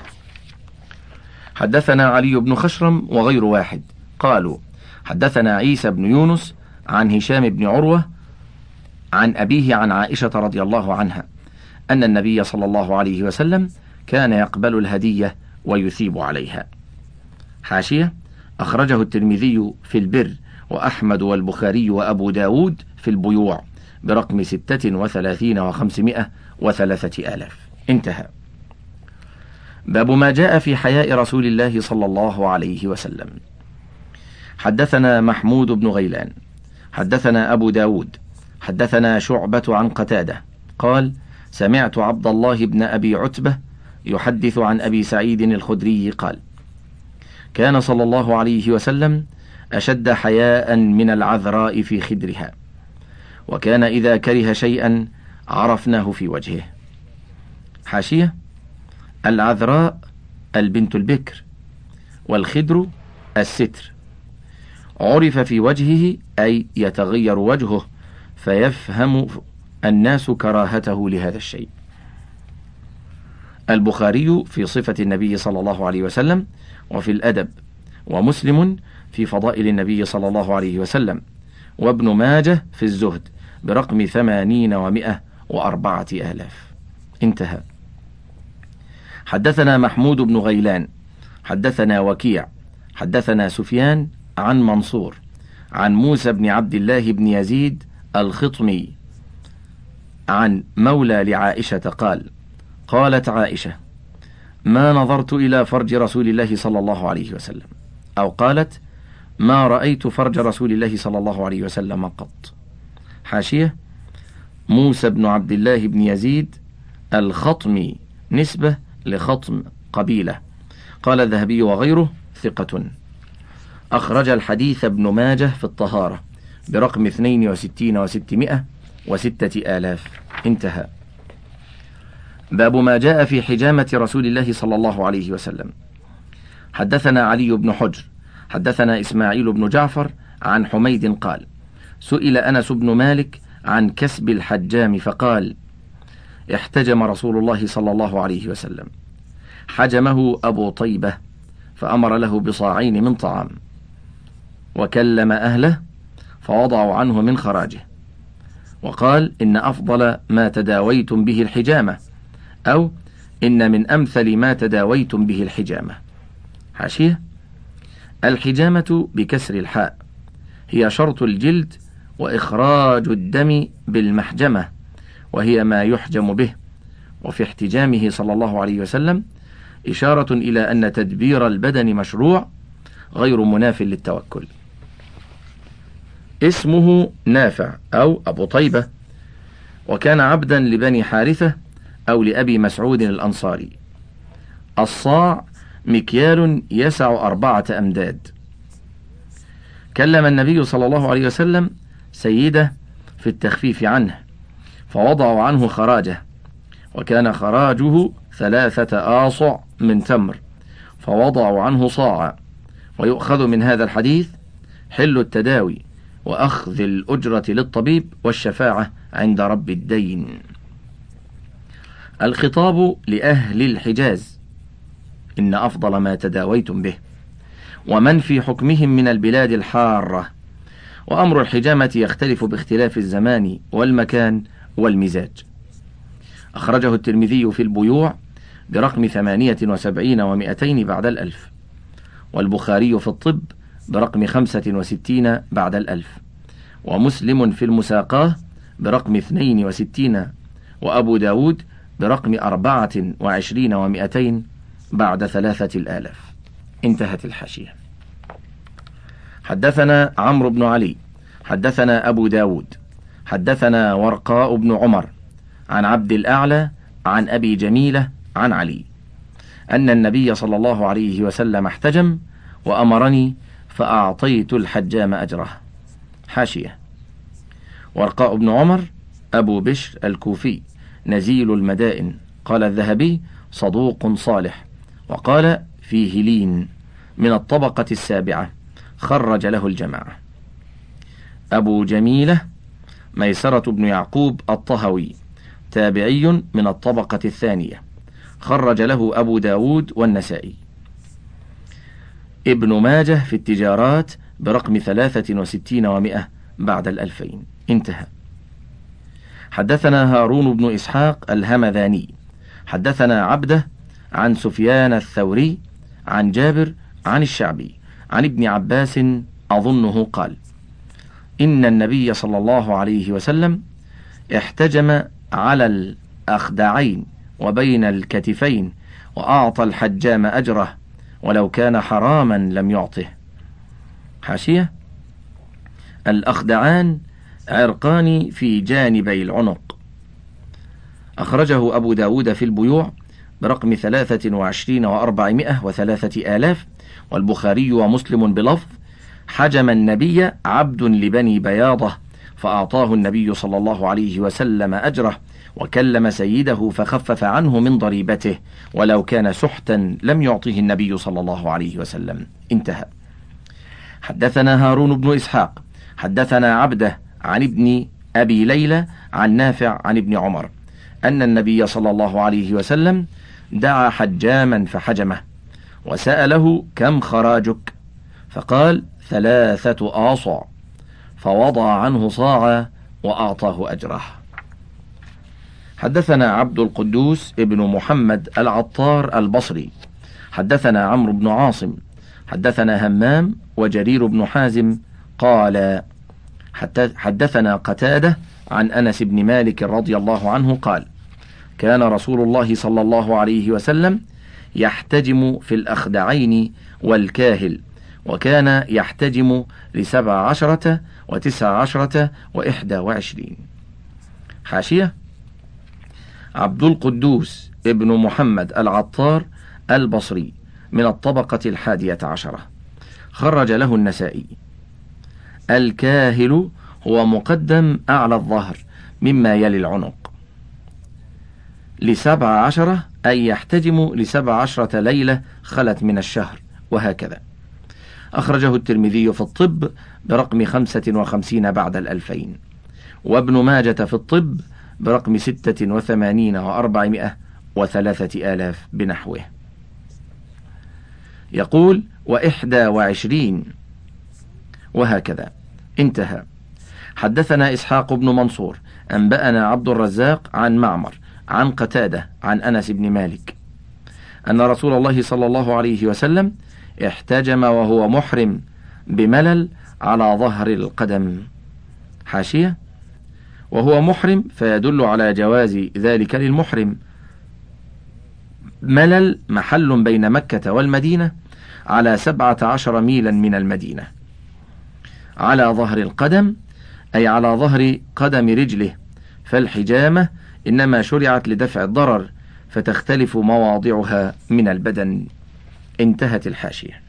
[SPEAKER 1] حدثنا علي بن خشرم وغير واحد قالوا: حدثنا عيسى بن يونس عن هشام بن عروة عن أبيه عن عائشة رضي الله عنها أن النبي صلى الله عليه وسلم كان يقبل الهدية ويثيب عليها. حاشية: أخرجه الترمذي في البر، وأحمد والبخاري وأبو داود في البيوع برقم ستة وثلاثين وخمسمائة وثلاثة آلاف. انتهى. باب ما جاء في حياء رسول الله صلى الله عليه وسلم. حدثنا محمود بن غيلان حدثنا أبو داود حدثنا شعبة عن قتادة قال: سمعت عبد الله بن أبي عتبة يحدث عن أبي سعيد الخدري قال: كان صلى الله عليه وسلم أشد حياء من العذراء في خدرها، وكان إذا كره شيئا عرفناه في وجهه. حاشية: العذراء البنت البكر، والخدر الستر. عرف في وجهه أي يتغير وجهه فيفهم الناس كراهته لهذا الشيء. البخاري في صفة النبي صلى الله عليه وسلم وفي الأدب، ومسلم في فضائل النبي صلى الله عليه وسلم، وابن ماجه في الزهد برقم ثمانين ومائة وأربعة آلاف. انتهى. حدثنا محمود بن غيلان حدثنا وكيع حدثنا سفيان عن منصور عن موسى بن عبد الله بن يزيد الخطمي عن مولى لعائشة قال: قالت عائشة: ما نظرت إلى فرج رسول الله صلى الله عليه وسلم، أو قالت ما رأيت فرج رسول الله صلى الله عليه وسلم قط. حاشية: موسى بن عبد الله بن يزيد الخطمي نسبة لخطم قبيلة. قال الذهبي وغيره ثقة. أخرج الحديث ابن ماجه في الطهارة برقم اثنين وستين وستمائة وستة آلاف. انتهى. باب ما جاء في حجامة رسول الله صلى الله عليه وسلم. حدثنا علي بن حجر حدثنا إسماعيل بن جعفر عن حميد قال: سئل أنس بن مالك عن كسب الحجام فقال: احتجم رسول الله صلى الله عليه وسلم، حجمه أبو طيبة فأمر له بصاعين من طعام، وكلم أهله فوضعوا عنه من خراجه، وقال: إن أفضل ما تداويتم به الحجامة، أو إن من أمثل ما تداويتم به الحجامة. حاشية: الحجامة بكسر الحاء هي شرط الجلد وإخراج الدم بالمحجمة، وهي ما يحجم به. وفي احتجامه صلى الله عليه وسلم إشارة إلى أن تدبير البدن مشروع غير مناف للتوكل. اسمه نافع أو أبو طيبة، وكان عبدا لبني حارثة أو لأبي مسعود الأنصاري. الصاع مكيال يسع أربعة أمداد. كلم النبي صلى الله عليه وسلم سيده في التخفيف عنه فوضعوا عنه خراجه، وكان خراجه ثلاثة آصع من تمر فوضعوا عنه صاعا. ويؤخذ من هذا الحديث حل التداوي وأخذ الأجرة للطبيب والشفاعة عند رب الدين. الخطاب لأهل الحجاز: إن أفضل ما تداويتم به، ومن في حكمهم من البلاد الحارة. وأمر الحجامة يختلف باختلاف الزمان والمكان والمزاج. أخرجه الترمذي في البيوع برقم ثمانية وسبعين ومئتين بعد الألف، والبخاري في الطب برقم خمسة وستين بعد الألف، ومسلم في المساقاه برقم اثنين وستين، وأبو داود برقم أربعة وعشرين ومئتين بعد ثلاثة الآلاف. انتهت الحاشية. حدثنا عمرو بن علي حدثنا أبو داود حدثنا ورقاء بن عمر عن عبد الأعلى عن أبي جميلة عن علي أن النبي صلى الله عليه وسلم احتجم وأمرني فأعطيت الحجام أجره. حاشية: ورقاء بن عمر أبو بشر الكوفي نزيل المدائن. قال الذهبي: صدوق صالح. وقال: فيه لين، من الطبقة السابعة، خرج له الجماعة. أبو جميلة ميسرة بن يعقوب الطهوي، تابعي من الطبقة الثانية، خرج له أبو داود والنسائي. ابن ماجه في التجارات برقم ثلاثة وستين ومئة بعد الألفين. انتهى. حدثنا هارون بن إسحاق الهمذاني حدثنا عبده عن سفيان الثوري عن جابر عن الشعبي عن ابن عباس أظنه قال: إن النبي صلى الله عليه وسلم احتجم على الأخدعين وبين الكتفين وأعطى الحجام أجره، ولو كان حراما لم يعطه. حاشية: الأخدعان عرقان في جانبي العنق. أخرجه أبو داود في البيوع برقم ثلاثة وعشرين وأربعمائة وثلاثة آلاف، والبخاري ومسلم بلفظ: حجم النبي عبد لبني بياضة فأعطاه النبي صلى الله عليه وسلم أجره، وكلم سيده فخفف عنه من ضريبته، ولو كان سحتا لم يعطه النبي صلى الله عليه وسلم. انتهى. حدثنا هارون بن إسحاق حدثنا عبده عن ابن أبي ليلى عن نافع عن ابن عمر أن النبي صلى الله عليه وسلم دعا حجاما فحجمه وسأله: كم خراجك؟ فقال: ثلاثة آصع، فوضع عنه صاعا وأعطاه أجره. حدثنا عبد القدوس ابن محمد العطار البصري حدثنا عمرو بن عاصم حدثنا همام وجرير بن حازم قال: حدثنا قتادة عن أنس بن مالك رضي الله عنه قال: كان رسول الله صلى الله عليه وسلم يحتجم في الأخدعين والكاهل، وكان يحتجم لسبع عشرة وتسع عشرة وإحدى وعشرين. حاشية: عبد القدوس ابن محمد العطار البصري من الطبقة الحادية عشرة، خرج له النسائي. الكاهل هو مقدم أعلى الظهر مما يلي العنق. لسبع عشرة أي يحتجم لسبع عشرة ليلة خلت من الشهر، وهكذا. أخرجه الترمذي في الطب برقم خمسة وخمسين بعد الألفين، وابن ماجة في الطب برقم ستة وثمانين وأربعمائة وثلاثة آلاف بنحوه. يقول: وإحدى وعشرين، وهكذا. انتهى. حدثنا إسحاق بن منصور أنبأنا عبد الرزاق عن معمر عن قتادة عن أنس بن مالك أن رسول الله صلى الله عليه وسلم احتجم وهو محرم بملل على ظهر القدم. حاشية: وهو محرم فيدل على جواز ذلك للمحرم. ملل محل بين مكة والمدينة على سبعة عشر ميلا من المدينة. على ظهر القدم أي على ظهر قدم رجله، فالحجامة إنما شرعت لدفع الضرر، فتختلف مواضعها من البدن. انتهت الحاشية.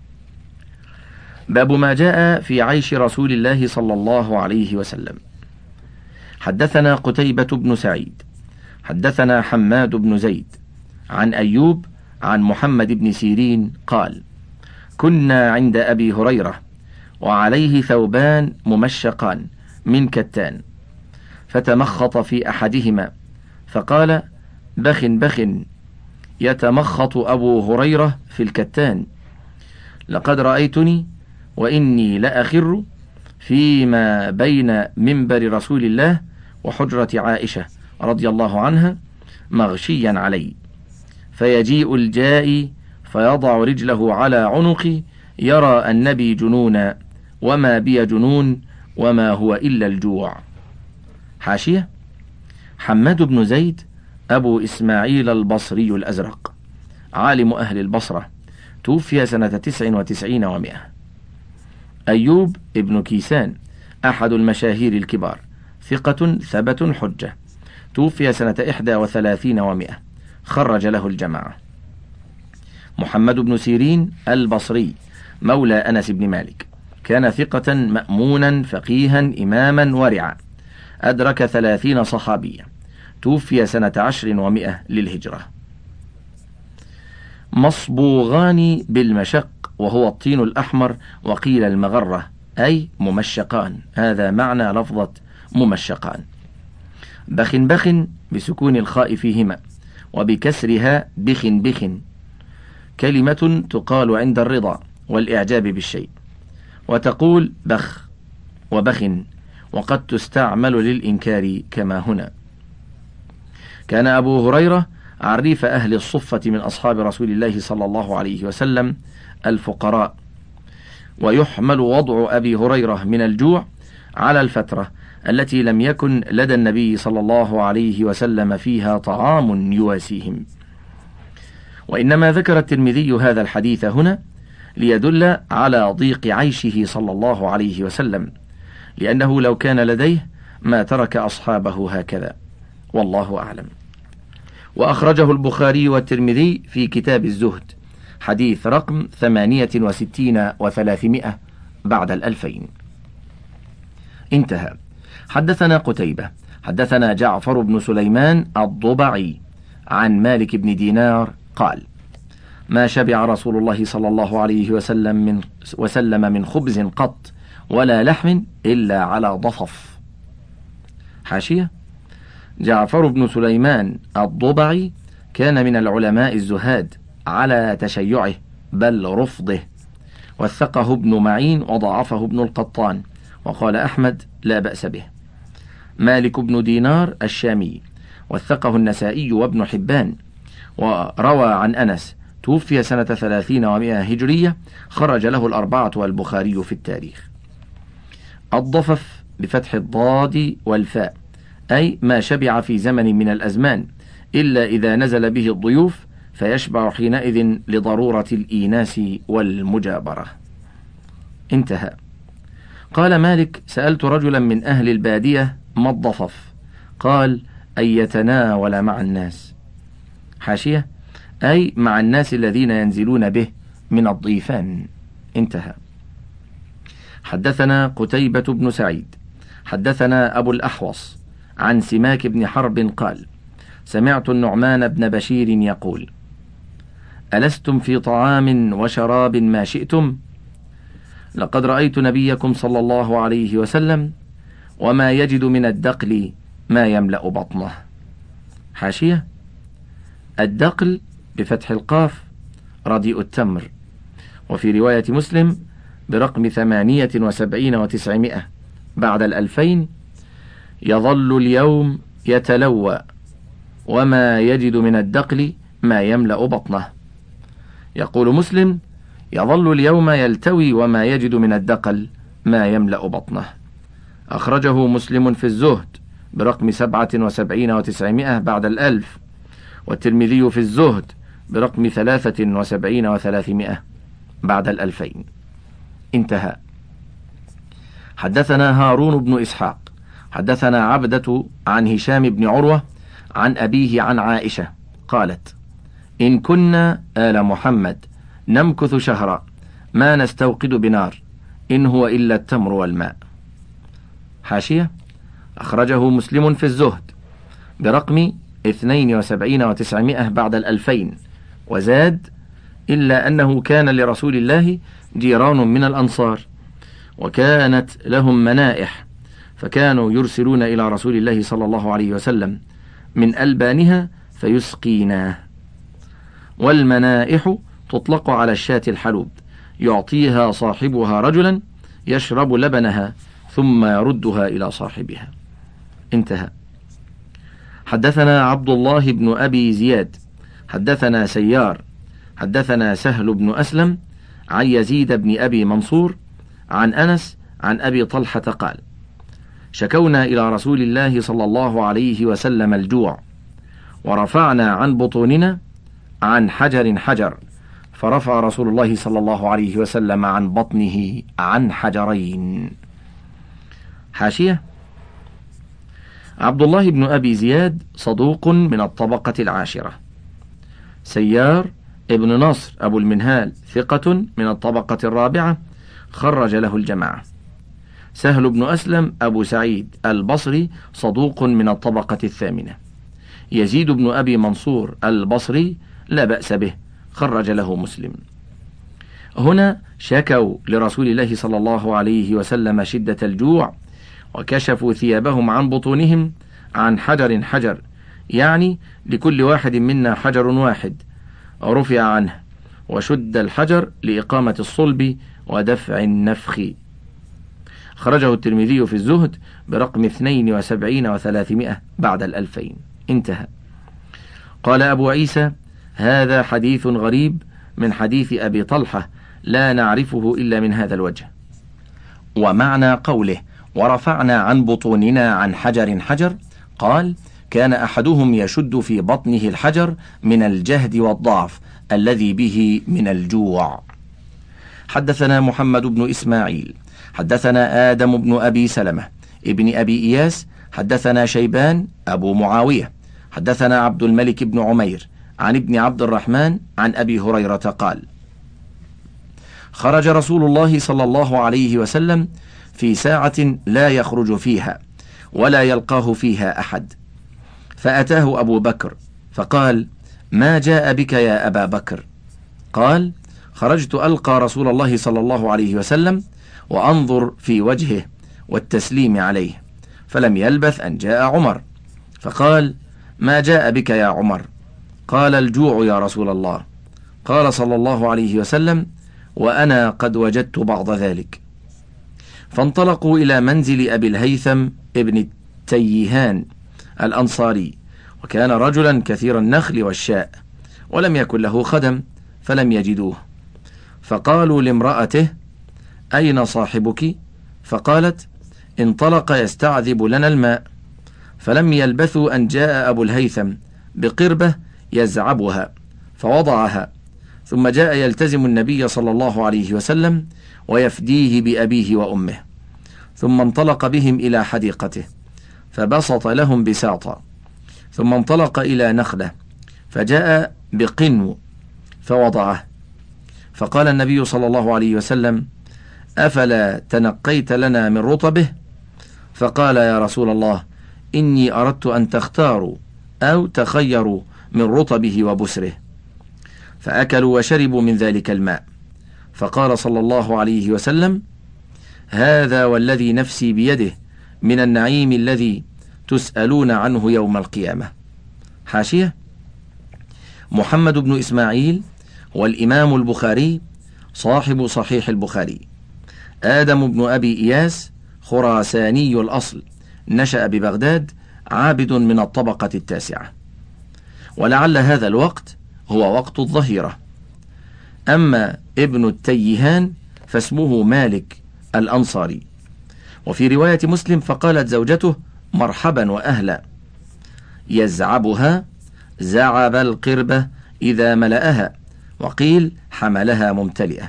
[SPEAKER 1] باب ما جاء في عيش رسول الله صلى الله عليه وسلم. حدثنا قتيبة بن سعيد حدثنا حماد بن زيد عن أيوب عن محمد بن سيرين قال: كنا عند أبي هريرة وعليه ثوبان ممشقان من كتان، فتمخط في أحدهما فقال: بخ بخ. يتمخط أبو هريرة في الكتان: لقد رأيتني وإني لأخر فيما بين منبر رسول الله وحجرة عائشة رضي الله عنها مغشيا علي، فيجيء الجائي فيضع رجله على عنقي يرى النبي جنونا، وما بي جنون وما هو إلا الجوع. حاشية: حماد بن زيد أبو إسماعيل البصري الأزرق، عالم أهل البصرة، توفي سنة تسع وتسعين ومائة. أيوب ابن كيسان أحد المشاهير الكبار، ثقة ثبت حجة، توفي سنة إحدى وثلاثين ومائة، خرج له الجماعة. محمد بن سيرين البصري مولى أنس بن مالك، كان ثقة مأمونا فقيها إماما ورعا، أدرك ثلاثين صحابيا، توفي سنة عشر ومائة للهجرة. مصبوغان بالمشق، وهو الطين الأحمر، وقيل المغرة، أي ممشقان، هذا معنى لفظة ممشقان. بخ بخ بسكون الخاء فيهما وبكسرها بخ بخ، كلمة تقال عند الرضا والإعجاب بالشيء، وتقول بخ وبخ، وقد تستعمل للإنكار كما هنا. كان أبو هريرة عريف أهل الصفة من أصحاب رسول الله صلى الله عليه وسلم الفقراء، ويحمل وضع أبي هريرة من الجوع على الفترة التي لم يكن لدى النبي صلى الله عليه وسلم فيها طعام يواسيهم. وإنما ذكر الترمذي هذا الحديث هنا ليدل على ضيق عيشه صلى الله عليه وسلم، لأنه لو كان لديه ما ترك أصحابه هكذا، والله أعلم. وأخرجه البخاري والترمذي في كتاب الزهد، حديث رقم ثمانية وستين وثلاثمائة بعد الألفين. انتهى. حدثنا قتيبة حدثنا جعفر بن سليمان الضبعي عن مالك بن دينار قال: ما شبع رسول الله صلى الله عليه وسلم من, وسلم من خبز قط ولا لحم إلا على ضفف. حاشية: جعفر بن سليمان الضبعي كان من العلماء الزهاد على تشيعه بل رفضه، وثقه ابن معين وضعفه ابن القطان، وقال أحمد لا بأس به. مالك بن دينار الشامي وثقه النسائي وابن حبان، وروى عن أنس، توفي سنة ثلاثين ومائة هجرية، خرج له الأربعة والبخاري في التاريخ. الضفف بفتح الضاد والفاء، أي ما شبع في زمن من الأزمان إلا إذا نزل به الضيوف فيشبع حينئذ لضرورة الإيناس والمجابرة. انتهى. قال مالك: سألت رجلا من أهل البادية ما الضفف؟ قال: أن يتناول مع الناس. حاشية: أي مع الناس الذين ينزلون به من الضيفان. انتهى. حدثنا قتيبة بن سعيد حدثنا أبو الأحوص عن سماك بن حرب قال: سمعت النعمان بن بشير يقول: ألستم في طعام وشراب ما شئتم؟ لقد رأيت نبيكم صلى الله عليه وسلم وما يجد من الدقل ما يملأ بطنه. حاشية: الدقل بفتح القاف رديء التمر، وفي رواية مسلم برقم ثمانية وسبعين وتسعمائة بعد الألفين: يظل اليوم يتلوى وما يجد من الدقل ما يملأ بطنه. يقول مسلم: يظل اليوم يلتوي وما يجد من الدقل ما يملأ بطنه. أخرجه مسلم في الزهد برقم سبعة وسبعين وتسعمائة بعد الألف، والترمذي في الزهد برقم ثلاثة وسبعين وثلاثمائة بعد الألفين. انتهى. حدثنا هارون بن إسحاق حدثنا عبدة عن هشام بن عروة عن أبيه عن عائشة قالت: إن كنا آل محمد نمكث شهرا ما نستوقد بنار إن هو إلا التمر والماء. حاشية: أخرجه مسلم في الزهد برقم اثنين وسبعين وتسعمائة بعد الألفين، وزاد: إلا أنه كان لرسول الله جيران من الأنصار وكانت لهم منائح، فكانوا يرسلون إلى رسول الله صلى الله عليه وسلم من ألبانها فيسقيناه. والمنائح تطلق على الشاة الحلوب، يعطيها صاحبها رجلا يشرب لبنها ثم يردها إلى صاحبها. انتهى. حدثنا عبد الله بن أبي زياد حدثنا سيار حدثنا سهل بن أسلم عن يزيد بن أبي منصور عن أنس عن أبي طلحة قال: شكونا إلى رسول الله صلى الله عليه وسلم الجوع، ورفعنا عن بطوننا عن حجر حجر، فرفع رسول الله صلى الله عليه وسلم عن بطنه عن حجرين. حاشية: عبد الله بن أبي زياد صدوق من الطبقة العاشرة. سيار ابن نصر أبو المنهال ثقة من الطبقة الرابعة، خرج له الجماعة. سهل بن أسلم أبو سعيد البصري صدوق من الطبقة الثامنة. يزيد بن أبي منصور البصري لا بأس به، خرج له مسلم. هنا شكوا لرسول الله صلى الله عليه وسلم شدة الجوع، وكشفوا ثيابهم عن بطونهم عن حجر حجر، يعني لكل واحد منا حجر واحد رفع عنه، وشد الحجر لإقامة الصلب ودفع النفخ. خرجه الترمذي في الزهد برقم اثنين وسبعين وثلاثمائة بعد الألفين. انتهى. قال أبو عيسى: هذا حديث غريب من حديث أبي طلحة لا نعرفه إلا من هذا الوجه. ومعنى قوله ورفعنا عن بطوننا عن حجر حجر، قال: كان أحدهم يشد في بطنه الحجر من الجهد والضعف الذي به من الجوع. حدثنا محمد بن إسماعيل حدثنا آدم بن أبي سلمة ابن أبي إياس حدثنا شيبان أبو معاوية حدثنا عبد الملك بن عمير عن ابن عبد الرحمن عن أبي هريرة قال: خرج رسول الله صلى الله عليه وسلم في ساعة لا يخرج فيها ولا يلقاه فيها أحد، فأتاه أبو بكر فقال: ما جاء بك يا أبا بكر؟ قال: خرجت ألقى رسول الله صلى الله عليه وسلم وأنظر في وجهه والتسليم عليه، فلم يلبث أن جاء عمر فقال: ما جاء بك يا عمر؟ قال: الجوع يا رسول الله. قال صلى الله عليه وسلم: وأنا قد وجدت بعض ذلك. فانطلقوا إلى منزل أبي الهيثم ابن التيهان الأنصاري، وكان رجلا كثير النخل والشاء، ولم يكن له خدم فلم يجدوه، فقالوا لامرأته: أين صاحبك؟ فقالت: انطلق يستعذب لنا الماء. فلم يلبثوا أن جاء أبو الهيثم بقربة يزعبها، فوضعها، ثم جاء يلتزم النبي صلى الله عليه وسلم ويفديه بأبيه وأمه، ثم انطلق بهم إلى حديقته فبسط لهم بساطا، ثم انطلق إلى نخلة فجاء بقنو فوضعه، فقال النبي صلى الله عليه وسلم: أفلا تنقيت لنا من رطبه؟ فقال: يا رسول الله، إني أردت أن تختاروا أو تخيروا من رطبه وبسره. فأكلوا وشربوا من ذلك الماء، فقال صلى الله عليه وسلم: هذا والذي نفسي بيده من النعيم الذي تسألون عنه يوم القيامة. حاشية: محمد بن إسماعيل والإمام البخاري صاحب صحيح البخاري، آدم بن أبي إياس خراساني الأصل، نشأ ببغداد، عابد من الطبقة التاسعة، ولعل هذا الوقت هو وقت الظهيرة. أما ابن التيهان فاسمه مالك الأنصاري. وفي رواية مسلم: فقالت زوجته: مرحبا وأهلا. يزعبها زعب القربة إذا ملأها، وقيل حملها ممتلئة.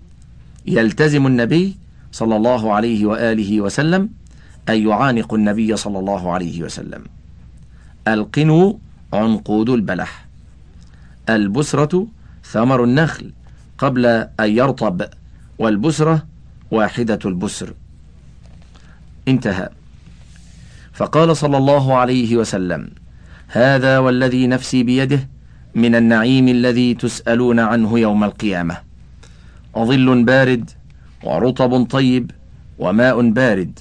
[SPEAKER 1] يلتزم النبي صلى الله عليه وآله وسلم أن يعانق النبي صلى الله عليه وسلم. القنو عنقود البلح. البسرة ثمر النخل قبل أن يرطب، والبسرة واحدة البسر. انتهى. فقال صلى الله عليه وسلم: هذا والذي نفسي بيده من النعيم الذي تسألون عنه يوم القيامة، ظل بارد ورطب طيب وماء بارد.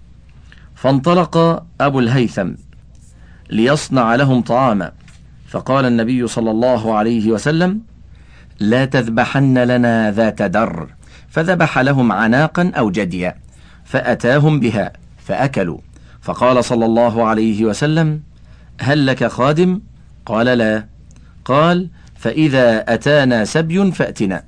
[SPEAKER 1] فانطلق أبو الهيثم ليصنع لهم طعاما، فقال النبي صلى الله عليه وسلم: لا تذبحن لنا ذات در، فذبح لهم عناقا أو جديا، فأتاهم بها فأكلوا. فقال صلى الله عليه وسلم: هل لك خادم؟ قال: لا. قال: فإذا أتانا سبي فأتنا.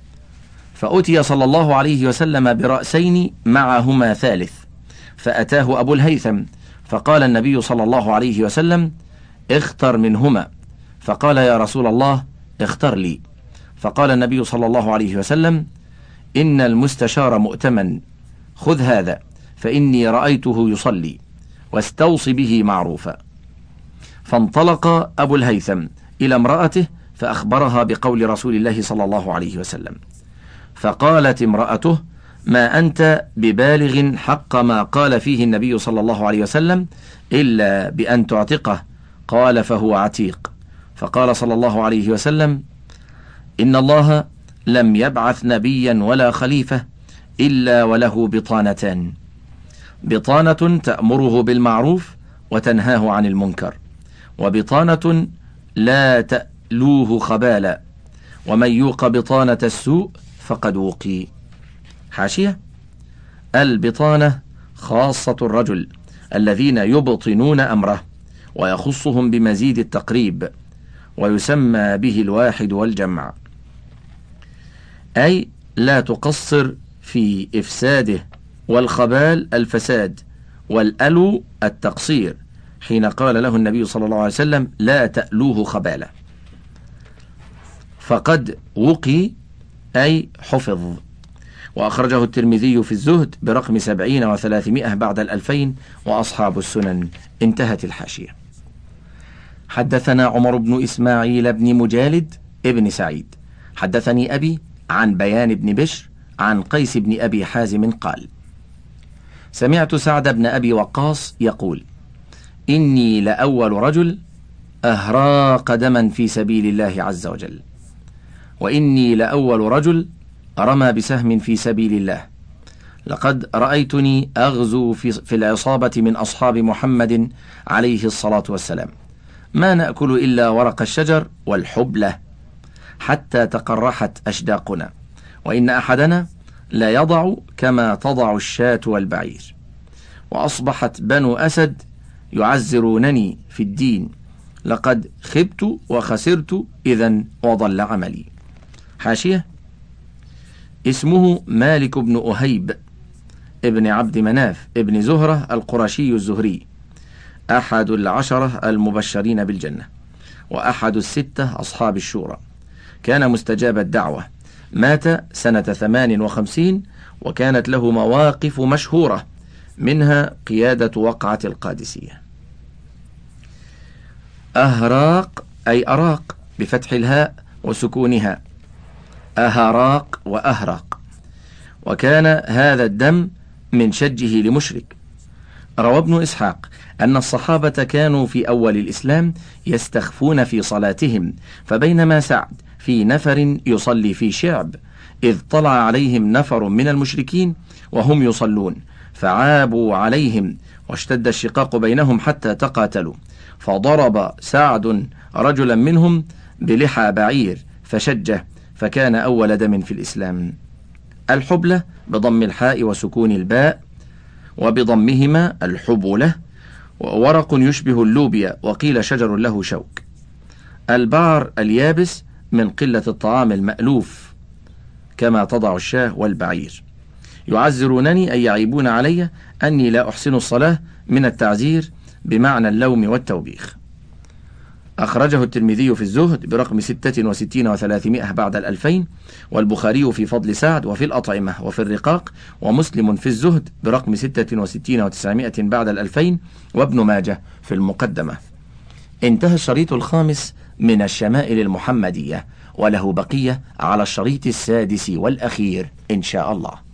[SPEAKER 1] فأتي صلى الله عليه وسلم برأسين معهما ثالث، فأتاه أبو الهيثم، فقال النبي صلى الله عليه وسلم: اختر منهما. فقال: يا رسول الله، اختر لي. فقال النبي صلى الله عليه وسلم: إن المستشار مؤتمن، خذ هذا فإني رأيته يصلي، واستوصي به معروفا. فانطلق أبو الهيثم إلى امرأته فأخبرها بقول رسول الله صلى الله عليه وسلم، فقالت امرأته: ما أنت ببالغ حق ما قال فيه النبي صلى الله عليه وسلم إلا بأن تعتقه. قال: فهو عتيق. فقال صلى الله عليه وسلم: إن الله لم يبعث نبيا ولا خليفة إلا وله بطانتان: بطانة تأمره بالمعروف وتنهاه عن المنكر، وبطانة لا تألوه خبالا، ومن يوق بطانة السوء فقد وقي. حاشية: البطانة خاصة الرجل الذين يبطنون أمره، ويخصهم بمزيد التقريب، ويسمى به الواحد والجمع، أي لا تقصر في إفساده، والخبال الفساد، والألو التقصير، حين قال له النبي صلى الله عليه وسلم: لا تألوه خبالا. فقد وقي أي حفظ. وأخرجه الترمذي في الزهد برقم سبعين وثلاثمائة بعد الألفين، وأصحاب السنن. انتهت الحاشية. حدثنا عمر بن إسماعيل بن مجالد ابن سعيد حدثني أبي عن بيان بن بشر عن قيس بن أبي حازم قال: سمعت سعد بن أبي وقاص يقول: إني لأول رجل أهرى قدما في سبيل الله عز وجل، وإني لأول رجل رمى بسهم في سبيل الله. لقد رأيتني أغزو في, في العصابة من أصحاب محمد عليه الصلاة والسلام، ما نأكل إلا ورق الشجر والحبلة حتى تقرحت أشداقنا، وإن أحدنا لا يضع كما تضع الشاة والبعير. وأصبحت بنو أسد يعزرونني في الدين، لقد خبت وخسرت إذن وضل عملي. حاشية: اسمه مالك بن أهيب ابن عبد مناف ابن زهرة القرشي الزهري، أحد العشرة المبشرين بالجنة، وأحد الستة أصحاب الشورى، كان مستجاب الدعوة، مات سنة ثمان وخمسين، وكانت له مواقف مشهورة، منها قيادة وقعة القادسية. أهراق أي أراق بفتح الهاء وسكونها، أهراق وأهراق. وكان هذا الدم من شجه لمشرك. روى ابن إسحاق أن الصحابة كانوا في أول الإسلام يستخفون في صلاتهم، فبينما سعد في نفر يصلي في شعب إذ طلع عليهم نفر من المشركين وهم يصلون، فعابوا عليهم واشتد الشقاق بينهم حتى تقاتلوا، فضرب سعد رجلا منهم بلحى بعير فشجه، فكان أول دم في الإسلام. الحبلة بضم الحاء وسكون الباء، وبضمهما الحبلة، وورق يشبه اللوبيا، وقيل شجر له شوك. البعر اليابس من قلة الطعام المألوف، كما تضع الشاه والبعير. يعزرونني أي يعيبون علي أني لا أحسن الصلاة، من التعزير بمعنى اللوم والتوبيخ. أخرجه الترمذي في الزهد برقم ستة وستين وثلاثمائة بعد الألفين، والبخاري في فضل سعد وفي الأطعمة وفي الرقاق، ومسلم في الزهد برقم ستة وستين وتسعمائة بعد الألفين، وابن ماجه في المقدمة. انتهى الشريط الخامس من الشمائل المحمدية، وله بقية على الشريط السادس والأخير إن شاء الله.